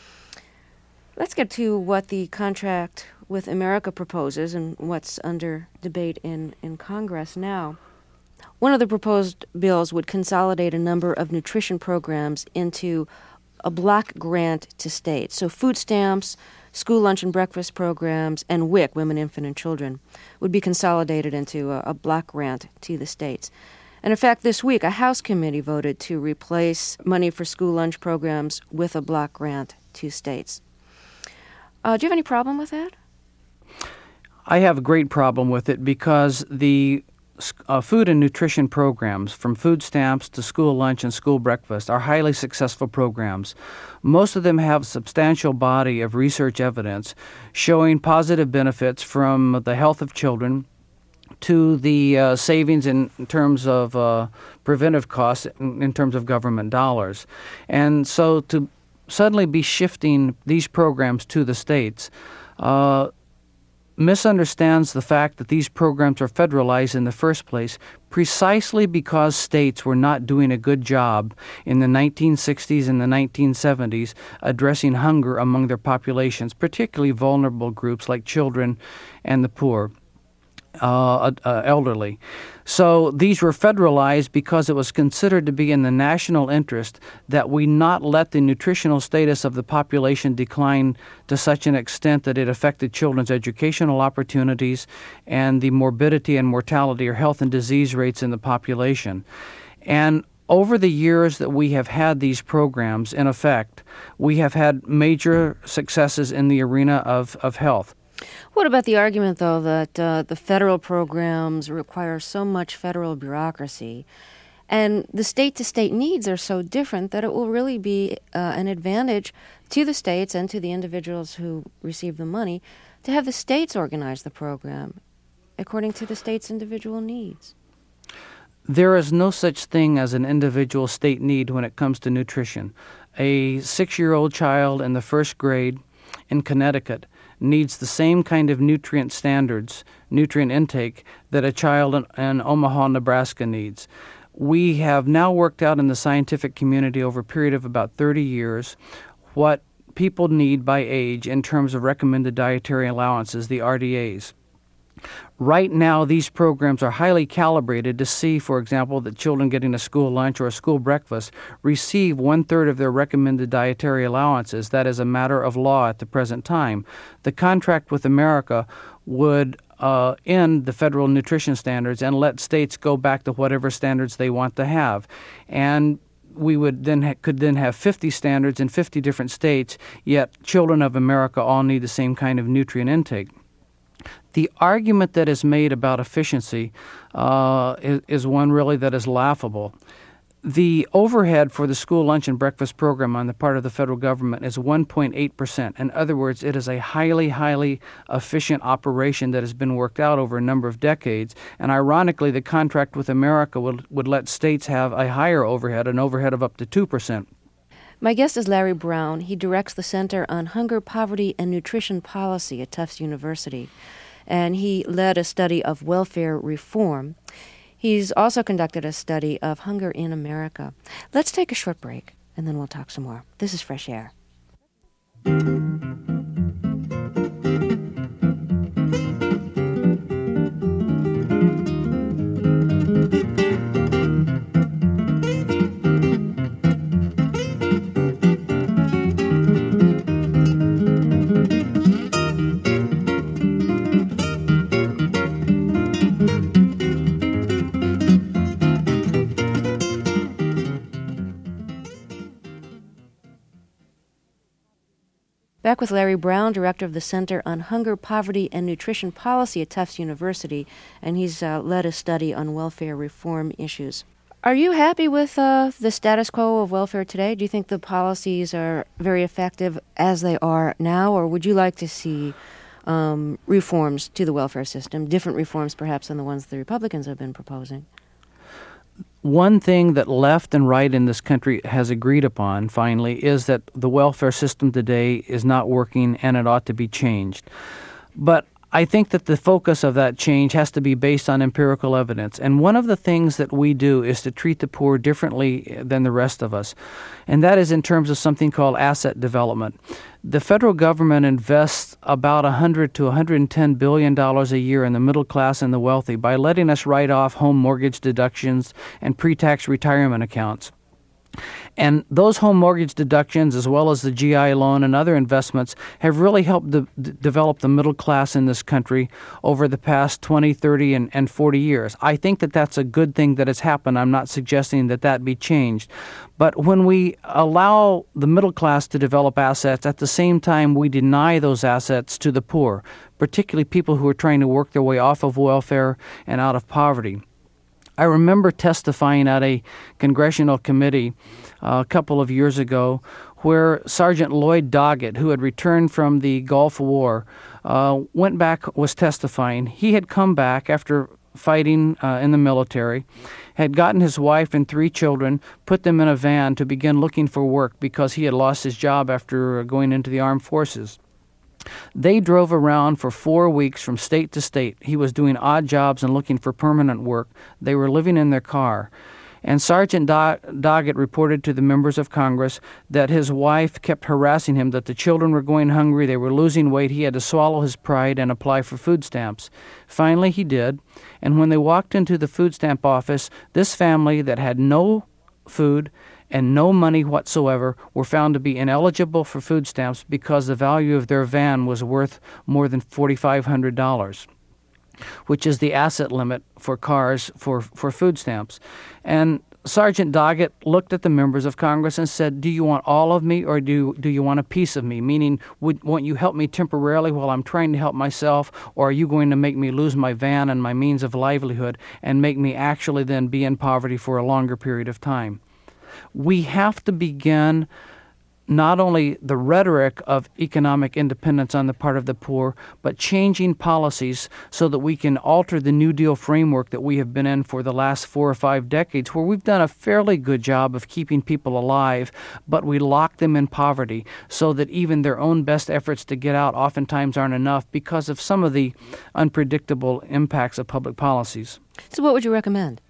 Let's get to what the contract with America proposes and what's under debate in, in Congress now. One of the proposed bills would consolidate a number of nutrition programs into a block grant to states. So food stamps, school lunch and breakfast programs, and W I C, Women, Infant, and Children, would be consolidated into a, a block grant to the states. And in fact, this week, a House committee voted to replace money for school lunch programs with a block grant to states. Uh, do you have any problem with that? I have a great problem with it because the uh, food and nutrition programs, from food stamps to school lunch and school breakfast, are highly successful programs. Most of them have a substantial body of research evidence showing positive benefits from the health of children to the uh, savings in, in terms of uh, preventive costs, in, in terms of government dollars. And so to suddenly be shifting these programs to the states uh, misunderstands the fact that these programs are federalized in the first place precisely because states were not doing a good job in the nineteen sixties and the nineteen seventies addressing hunger among their populations, particularly vulnerable groups like children and the poor. Uh, uh, elderly. So these were federalized because it was considered to be in the national interest that we not let the nutritional status of the population decline to such an extent that it affected children's educational opportunities and the morbidity and mortality or health and disease rates in the population. And over the years that we have had these programs in effect, we have had major successes in the arena of, of health. What about the argument, though, that uh, the federal programs require so much federal bureaucracy and the state-to-state needs are so different that it will really be uh, an advantage to the states and to the individuals who receive the money to have the states organize the program according to the state's individual needs? There is no such thing as an individual state need when it comes to nutrition. A six-year-old child in the first grade in Connecticut needs the same kind of nutrient standards, nutrient intake, that a child in, in Omaha, Nebraska needs. We have now worked out in the scientific community over a period of about thirty years what people need by age in terms of recommended dietary allowances, the R D As. Right now, these programs are highly calibrated to see, for example, that children getting a school lunch or a school breakfast receive one-third of their recommended dietary allowances. That is a matter of law at the present time. The contract with America would uh, end the federal nutrition standards and let states go back to whatever standards they want to have. And we would then ha- could then have fifty standards in fifty different states, yet children of America all need the same kind of nutrient intake. The argument that is made about efficiency uh, is, is one really that is laughable. The overhead for the school lunch and breakfast program on the part of the federal government is one point eight percent. In other words, it is a highly, highly efficient operation that has been worked out over a number of decades. And ironically, the contract with America would, would let states have a higher overhead, an overhead of up to two percent. My guest is Larry Brown. He directs the Center on Hunger, Poverty, and Nutrition Policy at Tufts University, and he led a study of welfare reform. He's also conducted a study of hunger in America. Let's take a short break, and then we'll talk some more. This is Fresh Air. Back with Larry Brown, director of the Center on Hunger, Poverty, and Nutrition Policy at Tufts University, and he's uh, led a study on welfare reform issues. Are you happy with uh, the status quo of welfare today? Do you think the policies are very effective as they are now, or would you like to see um, reforms to the welfare system, different reforms perhaps than the ones the Republicans have been proposing? One thing that left and right in this country has agreed upon, finally, is that the welfare system today is not working and it ought to be changed. But I think that the focus of that change has to be based on empirical evidence. And one of the things that we do is to treat the poor differently than the rest of us. And that is in terms of something called asset development. The federal government invests about one hundred to one hundred ten billion dollars a year in the middle class and the wealthy by letting us write off home mortgage deductions and pre-tax retirement accounts. And those home mortgage deductions, as well as the G I loan and other investments, have really helped de- de- develop the middle class in this country over the past twenty, thirty, and, and forty years. I think that that's a good thing that has happened. I'm not suggesting that that be changed. But when we allow the middle class to develop assets, at the same time we deny those assets to the poor, particularly people who are trying to work their way off of welfare and out of poverty. I remember testifying at a congressional committee uh, a couple of years ago where Sergeant Lloyd Doggett, who had returned from the Gulf War, uh, went back, was testifying. He had come back after fighting uh, in the military, had gotten his wife and three children, put them in a van to begin looking for work because he had lost his job after going into the armed forces. They drove around for four weeks from state to state. He was doing odd jobs and looking for permanent work. They were living in their car. And Sergeant Do- Doggett reported to the members of Congress that his wife kept harassing him, that the children were going hungry, they were losing weight, he had to swallow his pride and apply for food stamps. Finally, he did, and when they walked into the food stamp office, this family that had no food and no money whatsoever were found to be ineligible for food stamps because the value of their van was worth more than four thousand five hundred dollars. Which is the asset limit for cars for, for food stamps. And Sergeant Doggett looked at the members of Congress and said, do you want all of me or do, do you want a piece of me? Meaning, would, won't you help me temporarily while I'm trying to help myself, or are you going to make me lose my van and my means of livelihood and make me actually then be in poverty for a longer period of time? We have to begin not only the rhetoric of economic independence on the part of the poor, but changing policies so that we can alter the New Deal framework that we have been in for the last four or five decades, where we've done a fairly good job of keeping people alive, but we lock them in poverty so that even their own best efforts to get out oftentimes aren't enough because of some of the unpredictable impacts of public policies. So what would you recommend?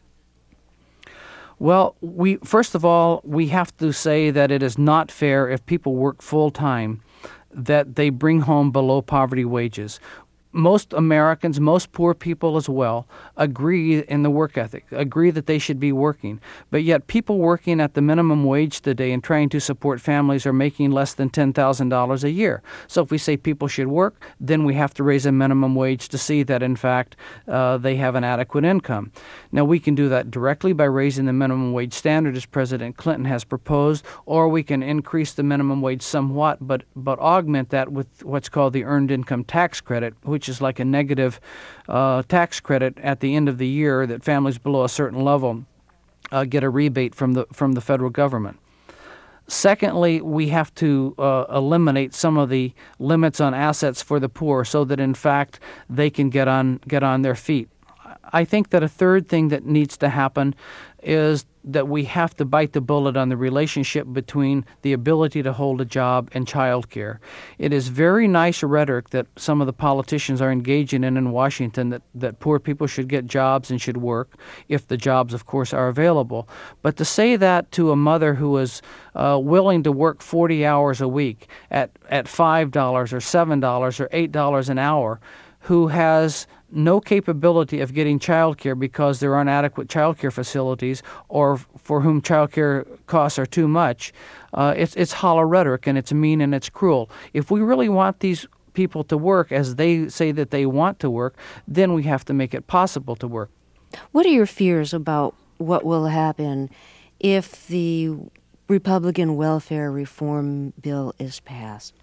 Well, we first of all, we have to say that it is not fair if people work full-time that they bring home below poverty wages. Most Americans, most poor people as well, agree in the work ethic, agree that they should be working. But yet people working at the minimum wage today and trying to support families are making less than ten thousand dollars a year. So if we say people should work, then we have to raise a minimum wage to see that, in fact, uh, they have an adequate income. Now, we can do that directly by raising the minimum wage standard, as President Clinton has proposed, or we can increase the minimum wage somewhat, but, but augment that with what's called the Earned Income Tax Credit, which which is like a negative uh, tax credit at the end of the year that families below a certain level uh, get a rebate from the from the federal government. Secondly, we have to uh, eliminate some of the limits on assets for the poor so that, in fact, they can get on get on their feet. I think that a third thing that needs to happen is that we have to bite the bullet on the relationship between the ability to hold a job and child care. It is very nice rhetoric that some of the politicians are engaging in in Washington that, that poor people should get jobs and should work, if the jobs, of course, are available. But to say that to a mother who is uh, willing to work forty hours a week at, at five dollars or seven dollars or eight dollars an hour, who has no capability of getting child care because there aren't adequate child care facilities, or for whom child care costs are too much, uh, it's, it's hollow rhetoric, and it's mean and it's cruel. If we really want these people to work as they say that they want to work, then we have to make it possible to work. What are your fears about what will happen if the Republican welfare reform bill is passed?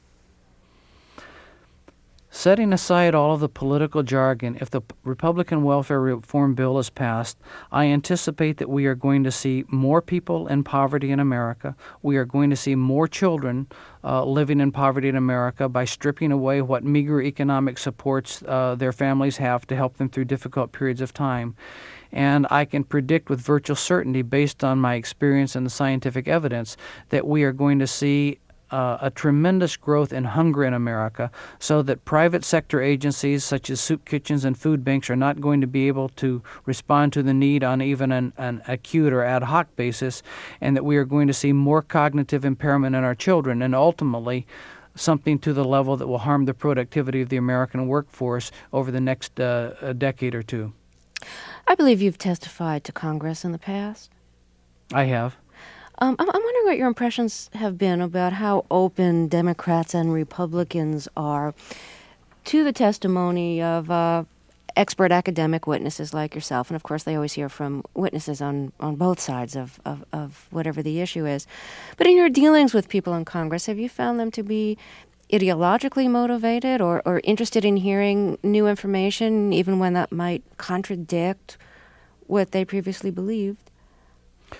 Setting aside all of the political jargon, if the Republican welfare reform bill is passed, I anticipate that we are going to see more people in poverty in America. We are going to see more children uh, living in poverty in America by stripping away what meager economic supports uh, their families have to help them through difficult periods of time. And I can predict with virtual certainty, based on my experience and the scientific evidence, that we are going to see Uh, a tremendous growth in hunger in America, so that private sector agencies such as soup kitchens and food banks are not going to be able to respond to the need on even an, an acute or ad hoc basis, and that we are going to see more cognitive impairment in our children, and ultimately something to the level that will harm the productivity of the American workforce over the next uh, a decade or two. I believe you've testified to Congress in the past. I have. Um, I'm, I'm wondering what your impressions have been about how open Democrats and Republicans are to the testimony of uh, expert academic witnesses like yourself. And, of course, they always hear from witnesses on, on both sides of, of, of whatever the issue is. But in your dealings with people in Congress, have you found them to be ideologically motivated or, or interested in hearing new information, even when that might contradict what they previously believed?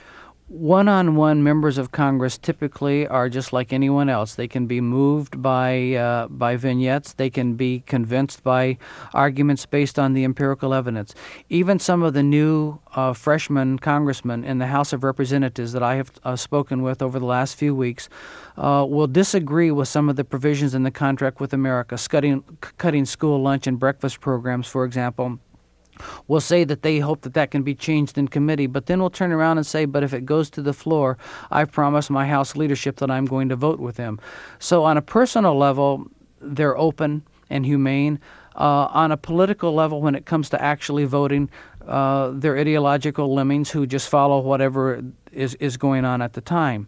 One-on-one members of Congress typically are just like anyone else. They can be moved by uh, by vignettes. They can be convinced by arguments based on the empirical evidence. Even some of the new uh, freshman congressmen in the House of Representatives that I have uh, spoken with over the last few weeks uh, will disagree with some of the provisions in the contract with America, cutting, cutting school lunch and breakfast programs, for example. Will say that they hope that that can be changed in committee, but then we'll turn around and say, but if it goes to the floor, I promise my House leadership that I'm going to vote with them. So on a personal level, they're open and humane. Uh, on a political level, when it comes to actually voting, uh, they're ideological lemmings who just follow whatever is, is going on at the time.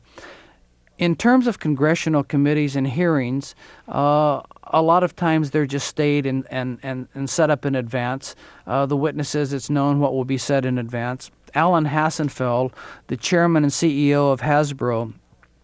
In terms of congressional committees and hearings, uh, a lot of times they're just stayed and, and, and, and set up in advance. Uh, the witnesses, it's known what will be said in advance. Alan Hassenfeld, the chairman and C E O of Hasbro,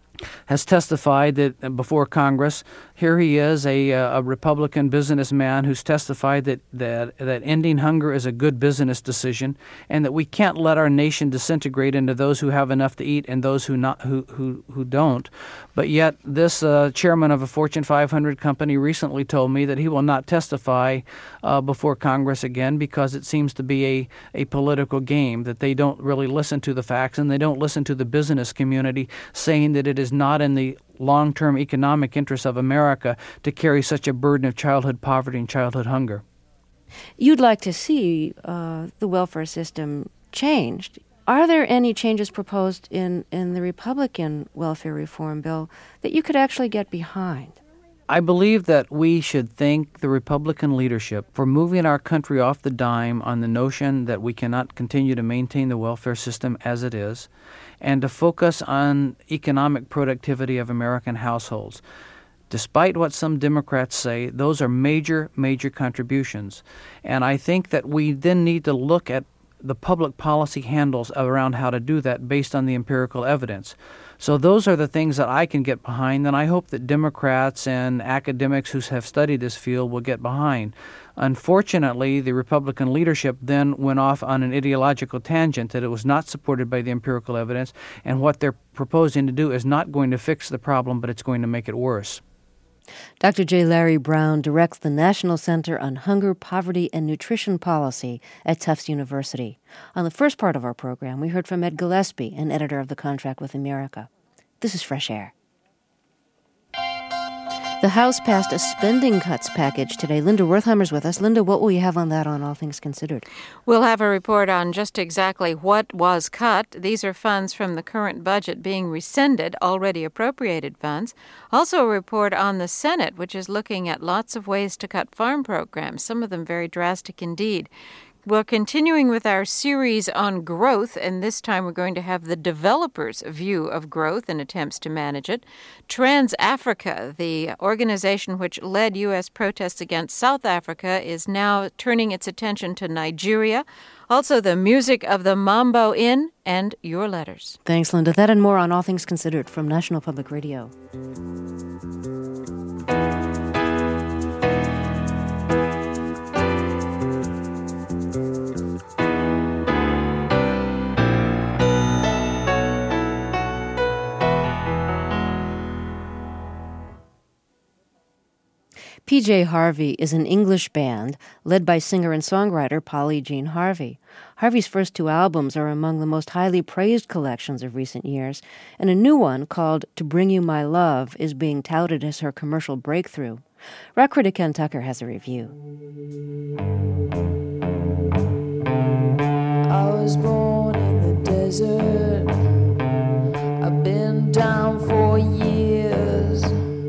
has testified that before Congress, here he is, a, a Republican businessman who's testified that, that, that ending hunger is a good business decision and that we can't let our nation disintegrate into those who have enough to eat and those who not who who, who don't. But yet this uh, chairman of a Fortune five hundred company recently told me that he will not testify uh, before Congress again because it seems to be a, a political game, that they don't really listen to the facts and they don't listen to the business community saying that it is not in the long-term economic interests of America to carry such a burden of childhood poverty and childhood hunger. You'd like to see uh, the welfare system changed. Are there any changes proposed in, in the Republican welfare reform bill that you could actually get behind? I believe that we should thank the Republican leadership for moving our country off the dime on the notion that we cannot continue to maintain the welfare system as it is, and to focus on economic productivity of American households. Despite what some Democrats say, those are major, major contributions. And I think that we then need to look at the public policy handles around how to do that based on the empirical evidence. So those are the things that I can get behind, and I hope that Democrats and academics who have studied this field will get behind. Unfortunately, the Republican leadership then went off on an ideological tangent that it was not supported by the empirical evidence, and what they're proposing to do is not going to fix the problem, but it's going to make it worse. Doctor J. Larry Brown directs the National Center on Hunger, Poverty, and Nutrition Policy at Tufts University. On the first part of our program, we heard from Ed Gillespie, an editor of the Contract with America. This is Fresh Air. The House passed a spending cuts package today. Linda Wertheimer's with us. Linda, what will you have on that on All Things Considered? We'll have a report on just exactly what was cut. These are funds from the current budget being rescinded, already appropriated funds. Also a report on the Senate, which is looking at lots of ways to cut farm programs, some of them very drastic indeed. We're continuing with our series on growth, and this time we're going to have the developers' view of growth and attempts to manage it. Trans-Africa, the organization which led U S protests against South Africa, is now turning its attention to Nigeria. Also, the music of the Mambo Inn and your letters. Thanks, Linda. That and more on All Things Considered from National Public Radio. P J Harvey is an English band led by singer and songwriter Polly Jean Harvey. Harvey's first two albums are among the most highly praised collections of recent years, and a new one called To Bring You My Love is being touted as her commercial breakthrough. Rock critic Ken Tucker has a review. I was born in the desert. I've been down for years.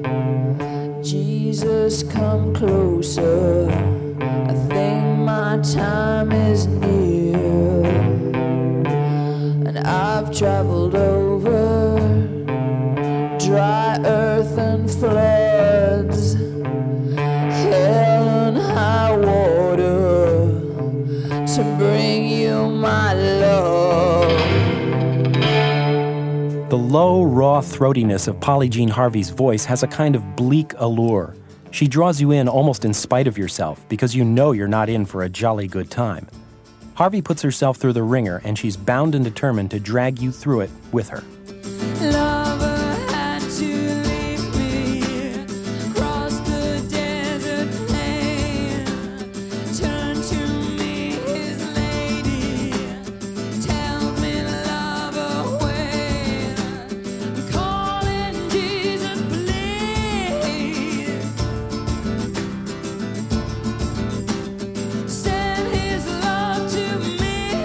Jesus, come closer. I think my time is near. And I've traveled over dry earth and floods, hell and high water, to bring you my love. The low, raw throatiness of Polly Jean Harvey's voice has a kind of bleak allure. She draws you in almost in spite of yourself because you know you're not in for a jolly good time. Harvey puts herself through the ringer, and she's bound and determined to drag you through it with her. Lover had to leave me, cross the desert plain, turn to me his lady, tell me love away, I'm calling Jesus, please, send his love to me.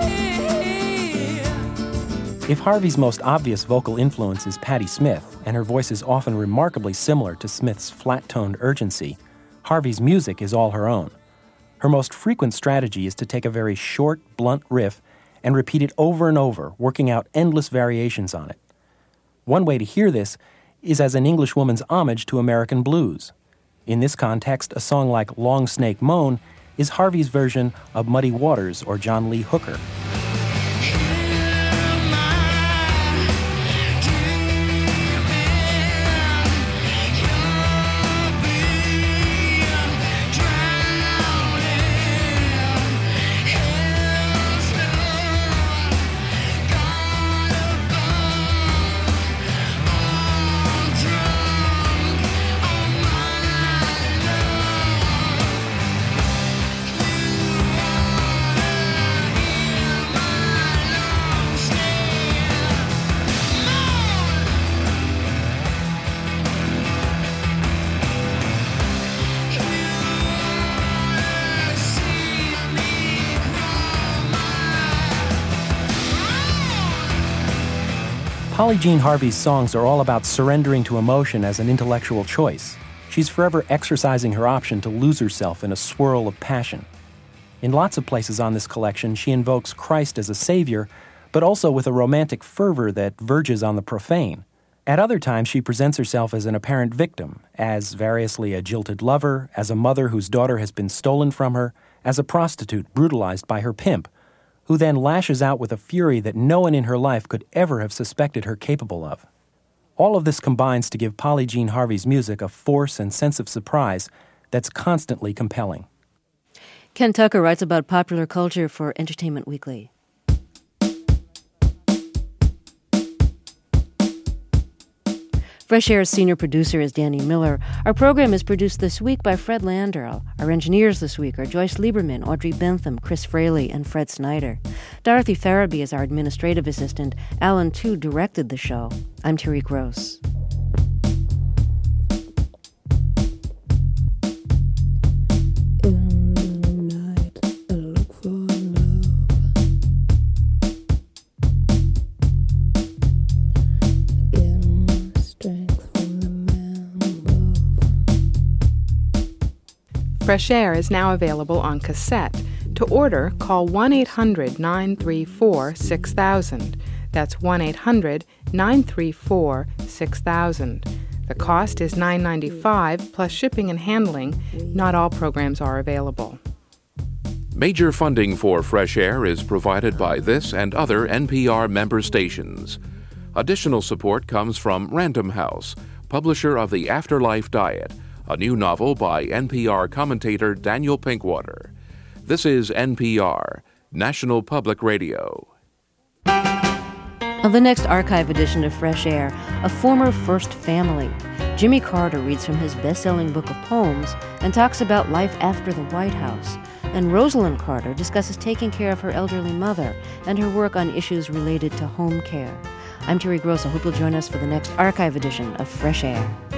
If Harvey's most obvious vocal influence is Patti Smith, and her voice is often remarkably similar to Smith's flat-toned urgency, Harvey's music is all her own. Her most frequent strategy is to take a very short, blunt riff and repeat it over and over, working out endless variations on it. One way to hear this is as an Englishwoman's homage to American blues. In this context, a song like Long Snake Moan is Harvey's version of Muddy Waters or John Lee Hooker. Polly Jean Harvey's songs are all about surrendering to emotion as an intellectual choice. She's forever exercising her option to lose herself in a swirl of passion. In lots of places on this collection, she invokes Christ as a savior, but also with a romantic fervor that verges on the profane. At other times, she presents herself as an apparent victim, as variously a jilted lover, as a mother whose daughter has been stolen from her, as a prostitute brutalized by her pimp, who then lashes out with a fury that no one in her life could ever have suspected her capable of. All of this combines to give Polly Jean Harvey's music a force and sense of surprise that's constantly compelling. Ken Tucker writes about popular culture for Entertainment Weekly. Fresh Air's senior producer is Danny Miller. Our program is produced this week by Fred Landerl. Our engineers this week are Joyce Lieberman, Audrey Bentham, Chris Fraley, and Fred Snyder. Dorothy Farabee is our administrative assistant. Alan Tu directed the show. I'm Terry Gross. Fresh Air is now available on cassette. To order, call one eight hundred nine three four six thousand. That's one eight hundred nine three four six thousand. The cost is nine dollars and ninety-five cents plus shipping and handling. Not all programs are available. Major funding for Fresh Air is provided by this and other N P R member stations. Additional support comes from Random House, publisher of The Afterlife Diet, a new novel by N P R commentator Daniel Pinkwater. This is N P R, National Public Radio. On the next archive edition of Fresh Air, a former First Family. Jimmy Carter reads from his best-selling book of poems and talks about life after the White House. And Rosalind Carter discusses taking care of her elderly mother and her work on issues related to home care. I'm Terry Gross. I hope you'll join us for the next archive edition of Fresh Air.